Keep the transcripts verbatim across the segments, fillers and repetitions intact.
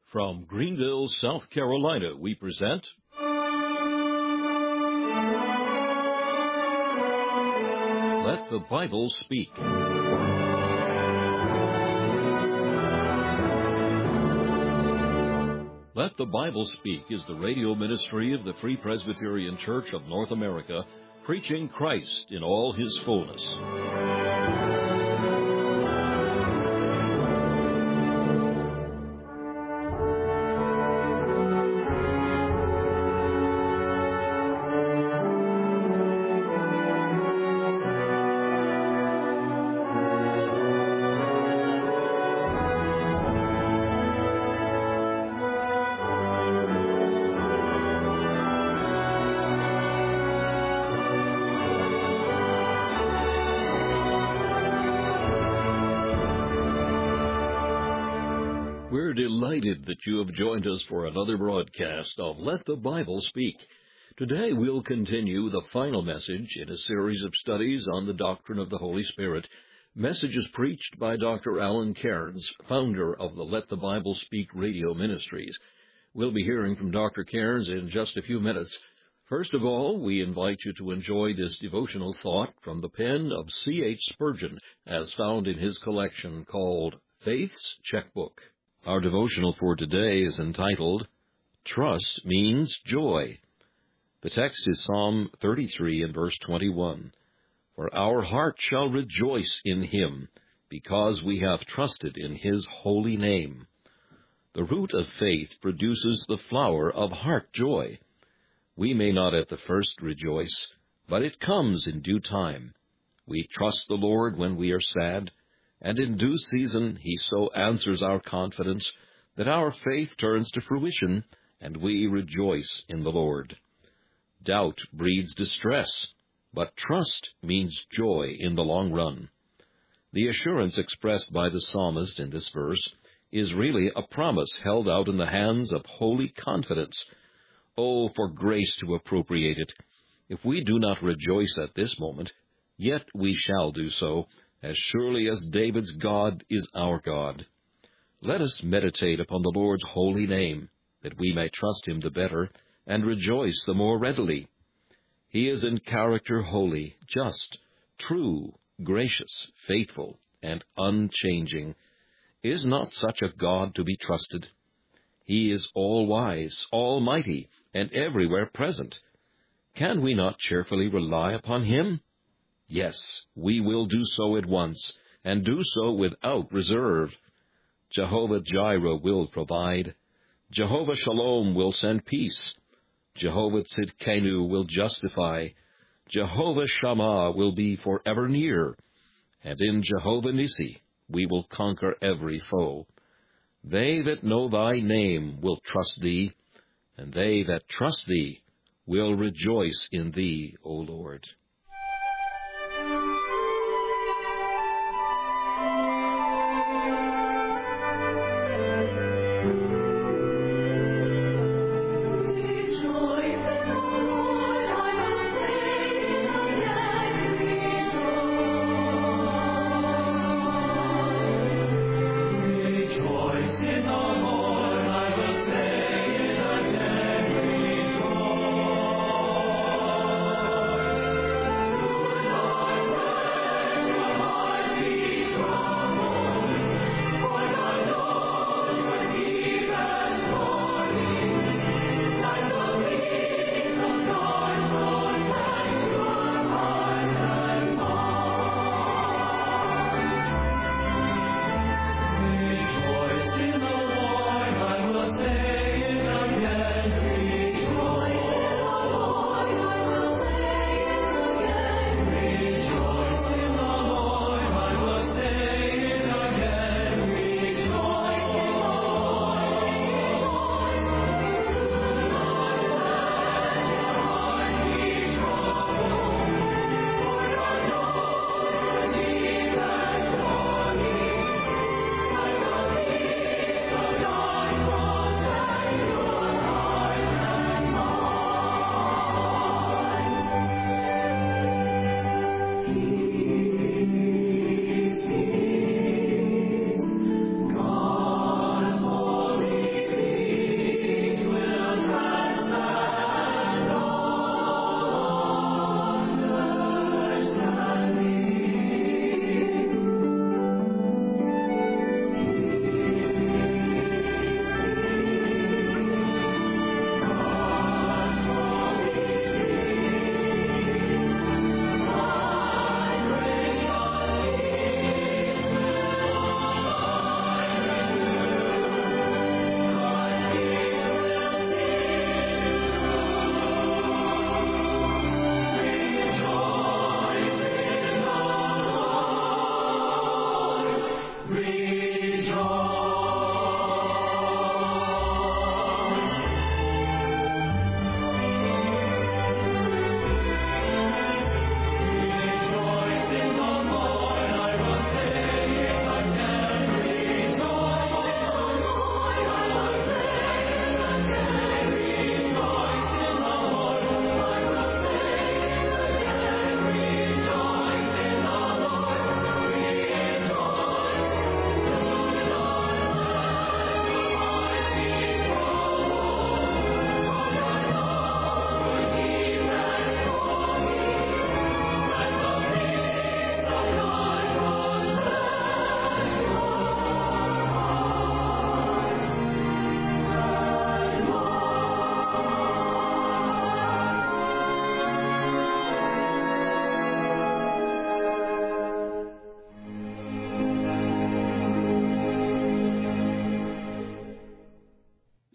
From Greenville, South Carolina, we present Let the Bible Speak. Let the Bible Speak is the radio ministry of the Free Presbyterian Church of North America, preaching Christ in all His fullness. We're delighted that you have joined us for another broadcast of Let the Bible Speak. Today we'll continue the final message in a series of studies on the doctrine of the Holy Spirit, messages preached by Doctor Alan Cairns, founder of the Let the Bible Speak radio ministries. We'll be hearing from Doctor Cairns in just a few minutes. First of all, we invite you to enjoy this devotional thought from the pen of C H Spurgeon, as found in his collection called Faith's Checkbook. Our devotional for today is entitled, Trust Means Joy. The text is Psalm thirty-three and verse twenty-one. For our heart shall rejoice in Him, because we have trusted in His holy name. The root of faith produces the flower of heart joy. We may not at the first rejoice, but it comes in due time. We trust the Lord when we are sad, and in due season He so answers our confidence that our faith turns to fruition, and we rejoice in the Lord. Doubt breeds distress, but trust means joy in the long run. The assurance expressed by the psalmist in this verse is really a promise held out in the hands of holy confidence. Oh, for grace to appropriate it! If we do not rejoice at this moment, yet we shall do so, as surely as David's God is our God. Let us meditate upon the Lord's holy name, that we may trust Him the better, and rejoice the more readily. He is in character holy, just, true, gracious, faithful, and unchanging. Is not such a God to be trusted? He is all-wise, almighty, and everywhere present. Can we not cheerfully rely upon Him? Yes, we will do so at once, and do so without reserve. Jehovah Jireh will provide. Jehovah Shalom will send peace. Jehovah Tzidkenu will justify. Jehovah Shammah will be forever near. And in Jehovah Nissi we will conquer every foe. They that know Thy name will trust Thee, and they that trust Thee will rejoice in Thee, O Lord.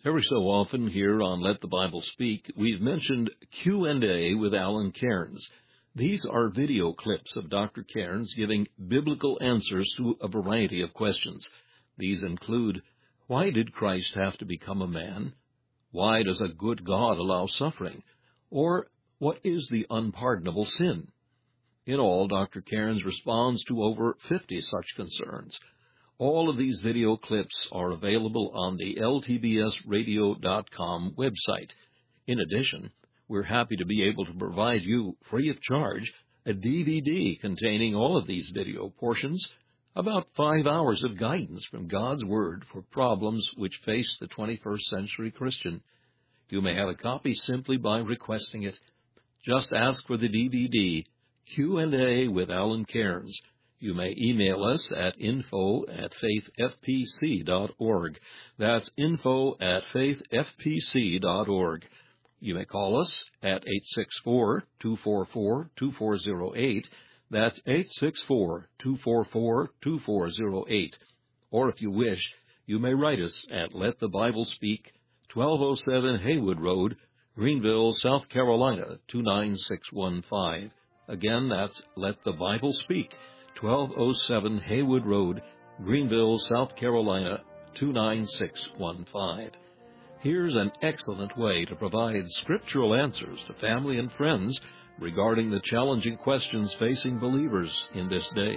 Every so often here on Let the Bible Speak, we've mentioned Q and A with Alan Cairns. These are video clips of Doctor Cairns giving biblical answers to a variety of questions. These include, why did Christ have to become a man? Why does a good God allow suffering? Or, what is the unpardonable sin? In all, Doctor Cairns responds to over fifty such concerns. All of these video clips are available on the L T B S radio dot com website. In addition, we're happy to be able to provide you, free of charge, a D V D containing all of these video portions, about five hours of guidance from God's Word for problems which face the twenty-first century Christian. You may have a copy simply by requesting it. Just ask for the D V D, Q and A with Alan Cairns. You may email us at info at faith f p c dot org. That's info at faith f p c dot org. You may call us at eight six four, two four four, two four zero eight. That's eight six four, two four four, two four zero eight. Or if you wish, you may write us at Let the Bible Speak, twelve oh seven Haywood Road, Greenville, South Carolina, two nine six one five. Again, that's Let the Bible Speak, twelve oh seven Haywood Road, Greenville, South Carolina, two nine six one five. Here's an excellent way to provide scriptural answers to family and friends regarding the challenging questions facing believers in this day.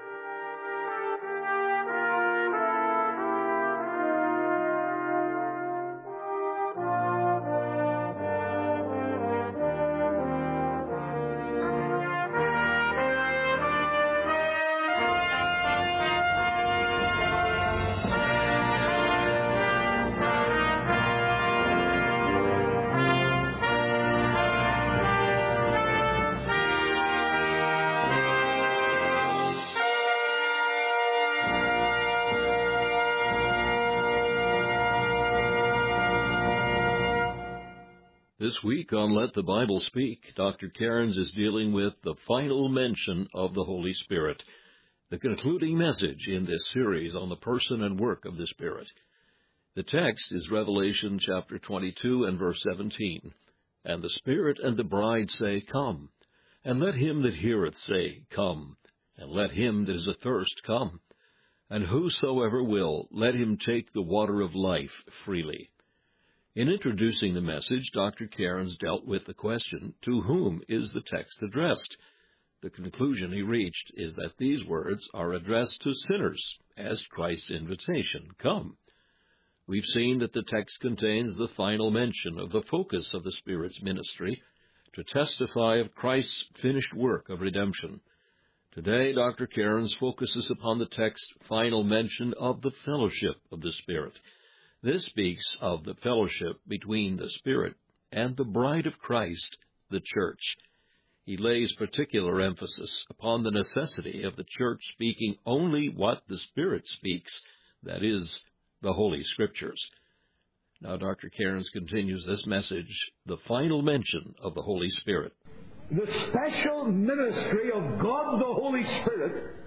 This week on Let the Bible Speak, Doctor Cairns is dealing with the final mention of the Holy Spirit, the concluding message in this series on the person and work of the Spirit. The text is Revelation chapter twenty-two and verse seventeen. And the Spirit and the bride say, Come. And let him that heareth say, Come. And let him that is athirst come. And whosoever will, let him take the water of life freely. In introducing the message, Doctor Cairns dealt with the question, to whom is the text addressed? The conclusion he reached is that these words are addressed to sinners, as Christ's invitation, Come. We've seen that the text contains the final mention of the focus of the Spirit's ministry, to testify of Christ's finished work of redemption. Today, Doctor Cairns focuses upon the text's final mention of the fellowship of the Spirit. This speaks of the fellowship between the Spirit and the bride of Christ, the church. He lays particular emphasis upon the necessity of the church speaking only what the Spirit speaks, that is, the Holy Scriptures. Now, Doctor Cairns continues this message, the final mention of the Holy Spirit. The special ministry of God the Holy Spirit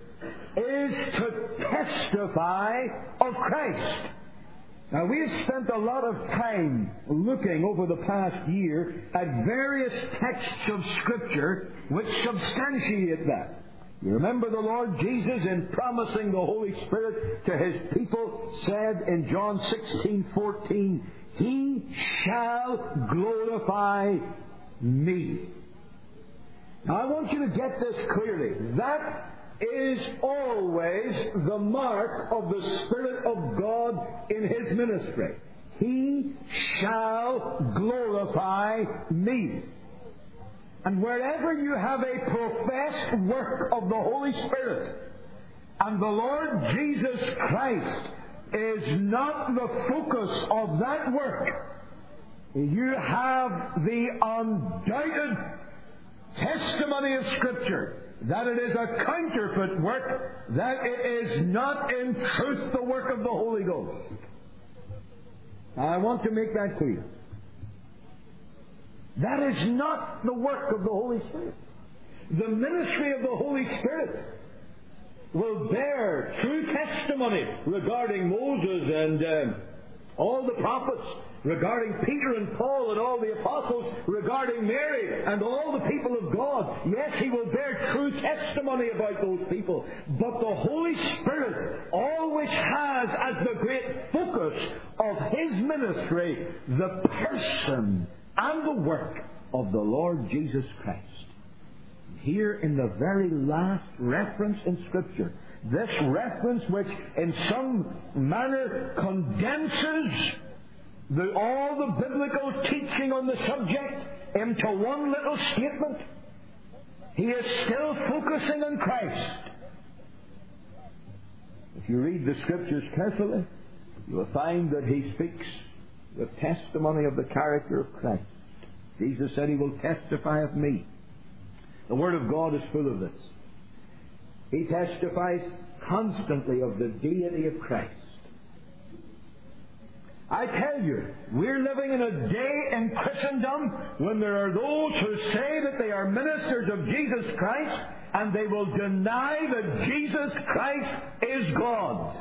is to testify of Christ. Now, we've spent a lot of time looking over the past year at various texts of Scripture which substantiate that. You remember the Lord Jesus, in promising the Holy Spirit to His people, said in John sixteen fourteen, He shall glorify me. Now, I want you to get this clearly. That is always the mark of the Spirit of God in His ministry. He shall glorify me. And wherever you have a professed work of the Holy Spirit, and the Lord Jesus Christ is not the focus of that work, you have the undoubted testimony of Scripture that it is a counterfeit work, that it is not in truth the work of the Holy Ghost. Now, I want to make that clear. That is not the work of the Holy Spirit. The ministry of the Holy Spirit will bear true testimony regarding Moses and uh, all the prophets, regarding Peter and Paul and all the apostles, regarding Mary and all the people of God. Yes, He will bear true testimony about those people. But the Holy Spirit always has as the great focus of His ministry the person and the work of the Lord Jesus Christ. Here in the very last reference in Scripture, this reference which in some manner condenses the, all the biblical teaching on the subject into one little statement, he is still focusing on Christ. If you read the Scriptures carefully, you will find that he speaks the testimony of the character of Christ. Jesus said, He will testify of me. The Word of God is full of this. He testifies constantly of the deity of Christ. I tell you, we're living in a day in Christendom when there are those who say that they are ministers of Jesus Christ, and they will deny that Jesus Christ is God.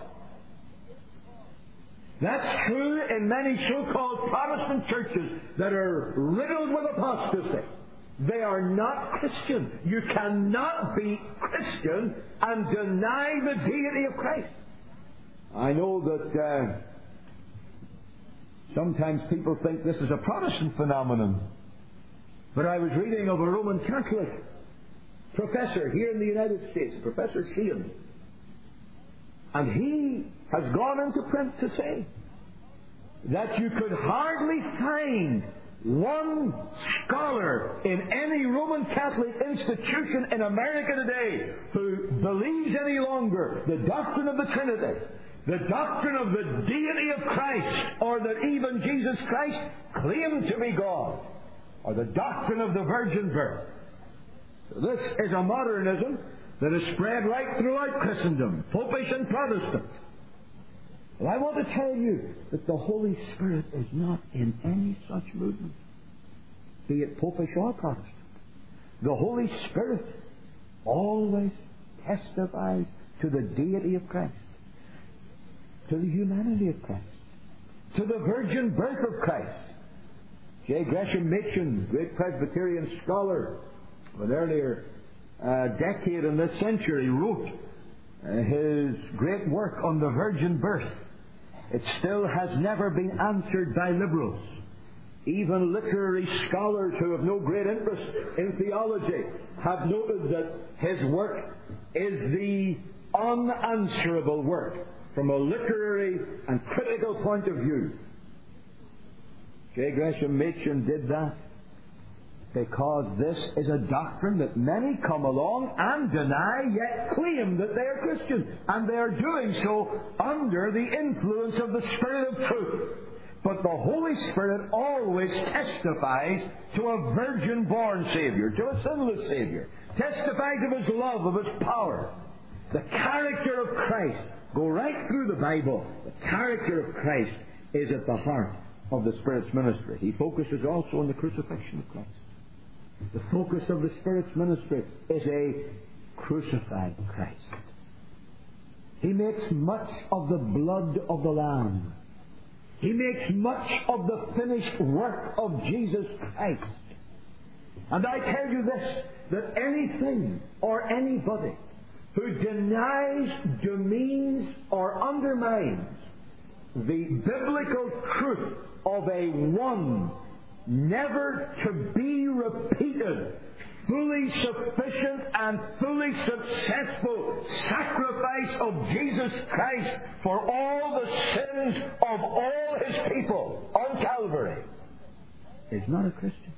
That's true in many so-called Protestant churches that are riddled with apostasy. They are not Christian. You cannot be Christian and deny the deity of Christ. I know that uh, sometimes people think this is a Protestant phenomenon. But I was reading of a Roman Catholic professor here in the United States, Professor Sheehan. And he has gone into print to say that you could hardly find one scholar in any Roman Catholic institution in America today who believes any longer the doctrine of the Trinity, the doctrine of the deity of Christ, or that even Jesus Christ claimed to be God, or the doctrine of the virgin birth. So this is a modernism that is spread right throughout Christendom, Popish and Protestant. Well, I want to tell you that the Holy Spirit is not in any such movement, be it Popish or Protestant. The Holy Spirit always testifies to the deity of Christ, to the humanity of Christ, to the virgin birth of Christ. J. Gresham Machen, great Presbyterian scholar of an earlier uh, decade in this century, wrote uh, his great work on the virgin birth. It still has never been answered by liberals. Even literary scholars who have no great interest in theology have noted that his work is the unanswerable work from a literary and critical point of view. J. Gresham Machen did that because this is a doctrine that many come along and deny, yet claim that they are Christians. And they are doing so under the influence of the Spirit of truth. But the Holy Spirit always testifies to a virgin-born Savior, to a sinless Savior. Testifies of His love, of His power. The character of Christ. Go right through the Bible. The character of Christ is at the heart of the Spirit's ministry. He focuses also on the crucifixion of Christ. The focus of the Spirit's ministry is a crucified Christ. He makes much of the blood of the Lamb. He makes much of the finished work of Jesus Christ. And I tell you this, that anything or anybody who denies, demeans, or undermines the biblical truth of a one, never to be repeated, fully sufficient and fully successful sacrifice of Jesus Christ for all the sins of all His people on Calvary is not a Christian.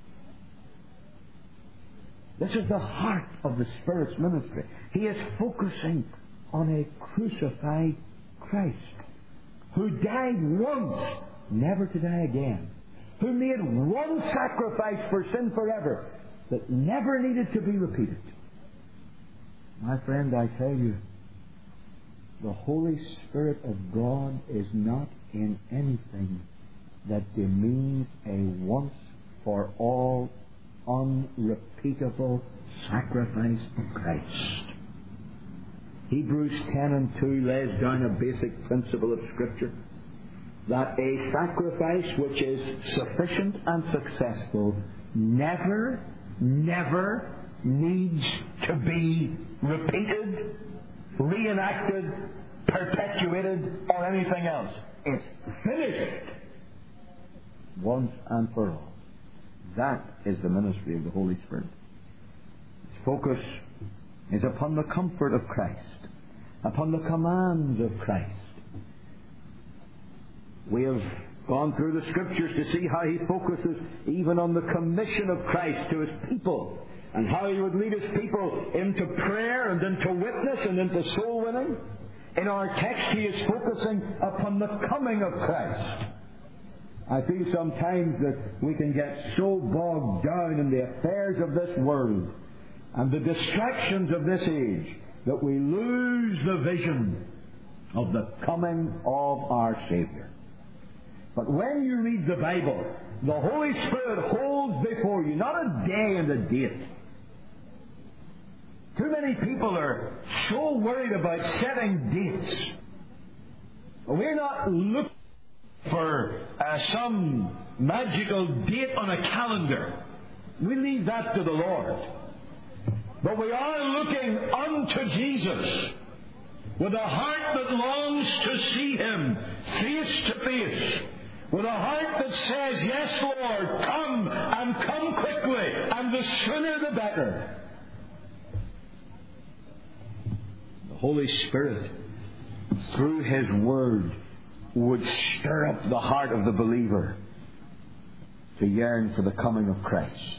This is the heart of the Spirit's ministry. He is focusing on a crucified Christ who died once, never to die again, who made one sacrifice for sin forever that never needed to be repeated. My friend, I tell you, the Holy Spirit of God is not in anything that demeans a once-for-all, unrepeatable sacrifice of Christ. Hebrews ten and two lays down a basic principle of Scripture. that a sacrifice which is sufficient and successful never, never needs to be repeated, reenacted, perpetuated, or anything else. It's finished once and for all. That is the ministry of the Holy Spirit. Its focus is upon the comfort of Christ, upon the commands of Christ. We have gone through the Scriptures to see how He focuses even on the commission of Christ to His people, and how He would lead His people into prayer and into witness and into soul winning. In our text, He is focusing upon the coming of Christ. I feel sometimes that we can get so bogged down in the affairs of this world and the distractions of this age that we lose the vision of the coming of our Savior. But when you read the Bible, the Holy Spirit holds before you not a day and a date. Too many people are so worried about setting dates. We're not looking for uh, some magical date on a calendar. We leave that to the Lord. But we are looking unto Jesus with a heart that longs to see Him face to face, with a heart that says, yes, Lord, come, and come quickly, and the sooner the better. The Holy Spirit, through His Word, would stir up the heart of the believer to yearn for the coming of Christ.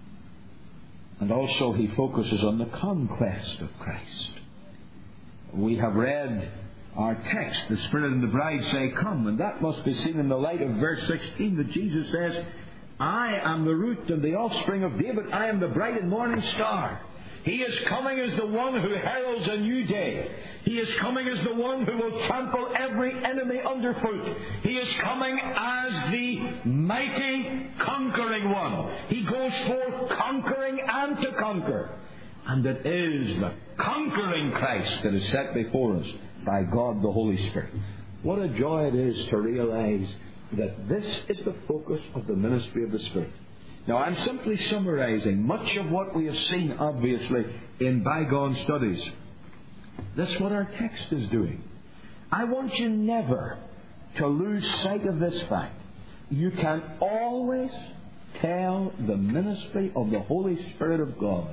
And also He focuses on the conquest of Christ. We have read our text, the Spirit and the bride say, come, and that must be seen in the light of verse sixteen, that Jesus says, I am the root and the offspring of David. I am the bright and morning star. He is coming as the one who heralds a new day. He is coming as the one who will trample every enemy underfoot. He is coming as the mighty conquering one. He goes forth conquering and to conquer. And it is the conquering Christ that is set before us by God the Holy Spirit. What a joy it is to realize that this is the focus of the ministry of the Spirit. Now, I'm simply summarizing much of what we have seen, obviously, in bygone studies. That's what our text is doing. I want you never to lose sight of this fact. You can always tell the ministry of the Holy Spirit of God.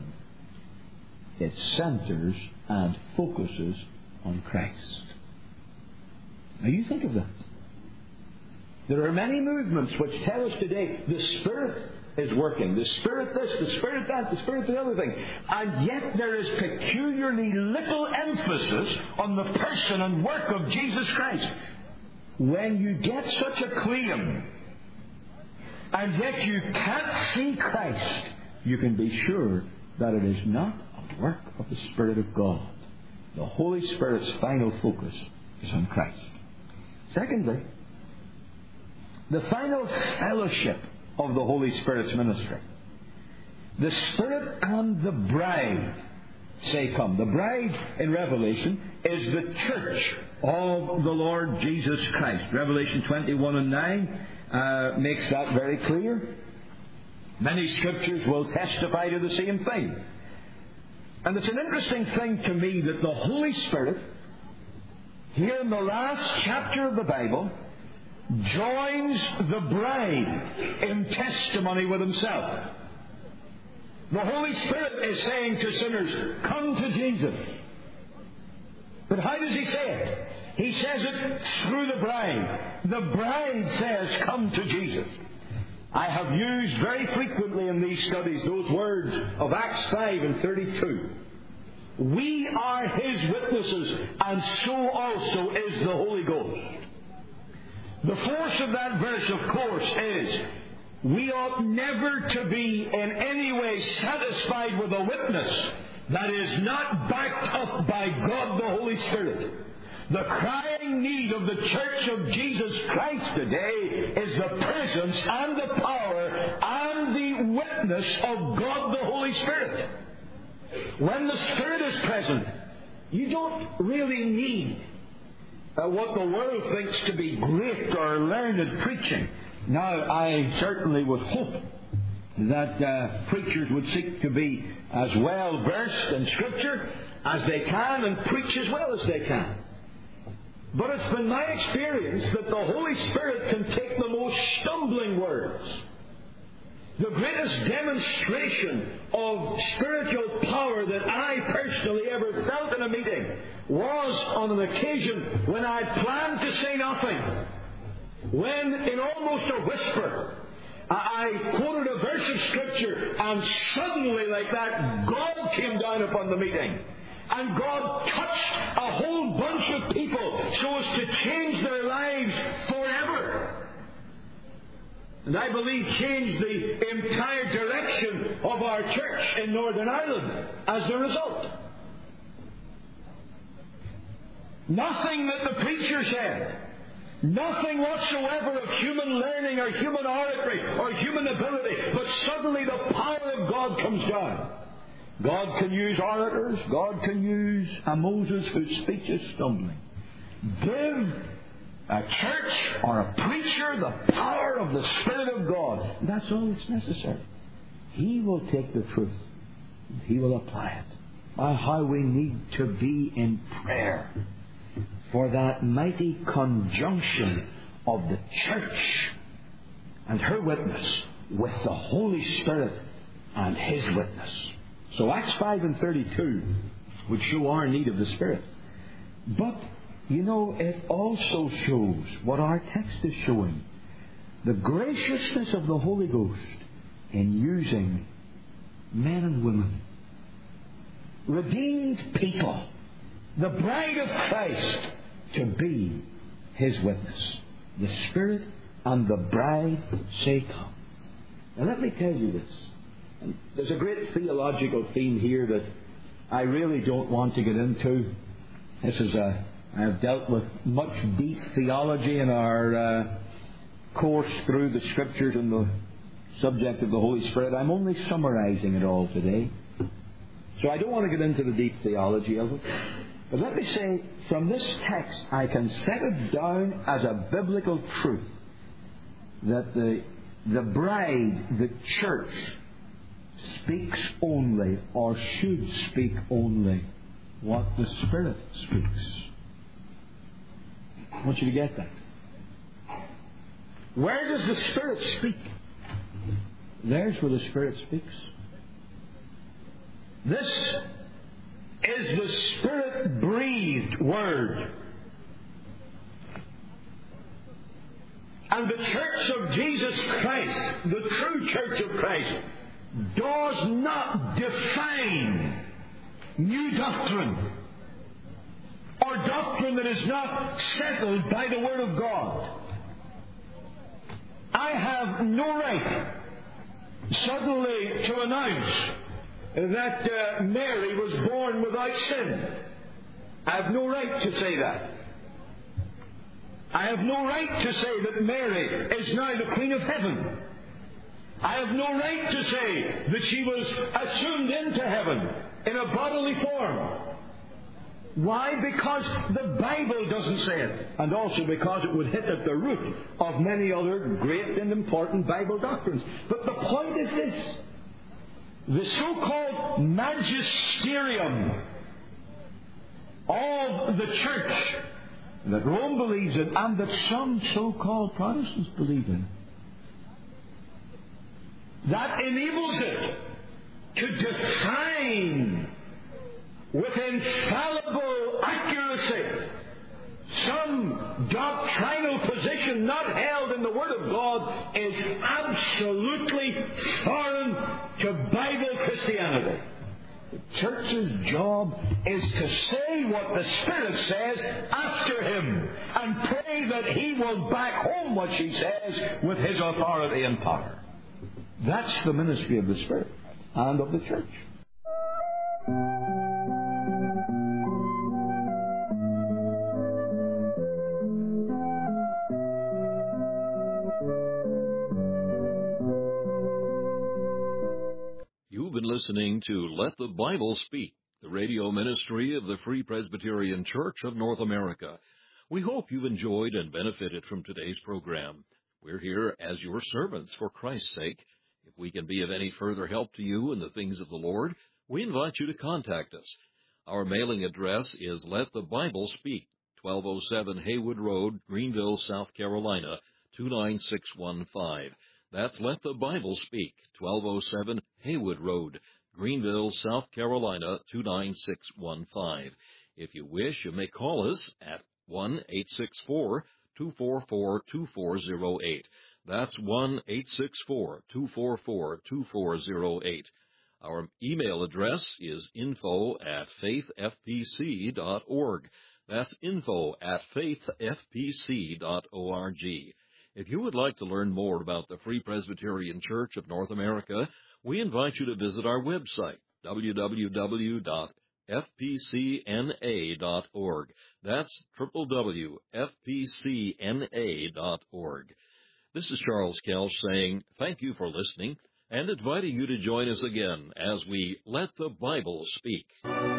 It centers and focuses on Christ. Now, you think of that. There are many movements which tell us today the Spirit is working. The Spirit this, the Spirit that, the Spirit the other thing. And yet there is peculiarly little emphasis on the person and work of Jesus Christ. When you get such a claim, and yet you can't see Christ, you can be sure that it is not a work of the Spirit of God. The Holy Spirit's final focus is on Christ. Secondly, the final fellowship of the Holy Spirit's ministry. The Spirit and the bride say, come. The bride in Revelation is the church of the Lord Jesus Christ. Revelation twenty-one and nine uh, makes that very clear. Many scriptures will testify to the same thing. And it's an interesting thing to me that the Holy Spirit, here in the last chapter of the Bible, joins the bride in testimony with Himself. The Holy Spirit is saying to sinners, come to Jesus. But how does He say it? He says it through the bride. The bride says, come to Jesus. I have used very frequently in these studies those words of Acts five and thirty-two. We are His witnesses, and so also is the Holy Ghost. The force of that verse, of course, is we ought never to be in any way satisfied with a witness that is not backed up by God the Holy Spirit. The crying need of the Church of Jesus Christ today is the presence and the power and the witness of God the Holy Spirit. When the Spirit is present, you don't really need uh, what the world thinks to be great or learned preaching. Now, I certainly would hope that uh, preachers would seek to be as well versed in Scripture as they can and preach as well as they can. But it's been my experience that the Holy Spirit can take the most stumbling words. The greatest demonstration of spiritual power that I personally ever felt in a meeting was on an occasion when I planned to say nothing. When, in almost a whisper, I quoted a verse of Scripture, and suddenly, like that, God came down upon the meeting. And God touched a whole bunch of people so as to change their lives forever. And I believe changed the entire direction of our church in Northern Ireland as a result. Nothing that the preacher said, nothing whatsoever of human learning or human oratory or human ability, but suddenly the power of God comes down. God can use orators. God can use a Moses whose speech is stumbling. Give a church or a preacher the power of the Spirit of God. That's all that's necessary. He will take the truth and He will apply it. Oh, how we need to be in prayer for that mighty conjunction of the church and her witness with the Holy Spirit and His witness. So Acts five and thirty-two would show our need of the Spirit. But, you know, it also shows what our text is showing. The graciousness of the Holy Ghost in using men and women, redeemed people, the bride of Christ, to be His witness. The Spirit and the bride say, come. Now let me tell you this. And there's a great theological theme here that I really don't want to get into. This is a, I have dealt with much deep theology in our uh, course through the Scriptures and the subject of the Holy Spirit. I'm only summarizing it all today. So I don't want to get into the deep theology of it. But let me say, from this text, I can set it down as a biblical truth that the, the bride, the church, speaks only, or should speak only, what the Spirit speaks. I want you to get that. Where does the Spirit speak? There's where the Spirit speaks. This is the Spirit-breathed Word. And the Church of Jesus Christ, the true Church of Christ, does not define new doctrine or doctrine that is not settled by the Word of God. I have no right suddenly to announce that uh, Mary was born without sin. I have no right to say that. I have no right to say that Mary is now the Queen of Heaven. I have no right to say that she was assumed into heaven in a bodily form. Why? Because the Bible doesn't say it. And also because it would hit at the root of many other great and important Bible doctrines. But the point is this. The so-called magisterium of the church that Rome believes in and that some so-called Protestants believe in, that enables it to define with infallible accuracy some doctrinal position not held in the Word of God is absolutely foreign to Bible Christianity. The church's job is to say what the Spirit says after Him and pray that He will back home what she says with His authority and power. That's the ministry of the Spirit and of the church. You've been listening to Let the Bible Speak, the radio ministry of the Free Presbyterian Church of North America. We hope you've enjoyed and benefited from today's program. We're here as your servants for Christ's sake. If we can be of any further help to you in the things of the Lord, we invite you to contact us. Our mailing address is Let the Bible Speak, twelve oh seven Haywood Road, Greenville, South Carolina, two nine six one five. That's Let the Bible Speak, twelve oh seven Haywood Road, Greenville, South Carolina, two nine six one five. If you wish, you may call us at one eight six four, two four four, two four zero eight. That's one eight six four, two four four, two four zero eight. Our email address is info at faith f p c dot org. That's info at faith f p c dot org. If you would like to learn more about the Free Presbyterian Church of North America, we invite you to visit our website, w w w dot f p c n a dot org. That's w w w dot f p c n a dot org. This is Charles Kelch saying thank you for listening and inviting you to join us again as we Let the Bible Speak.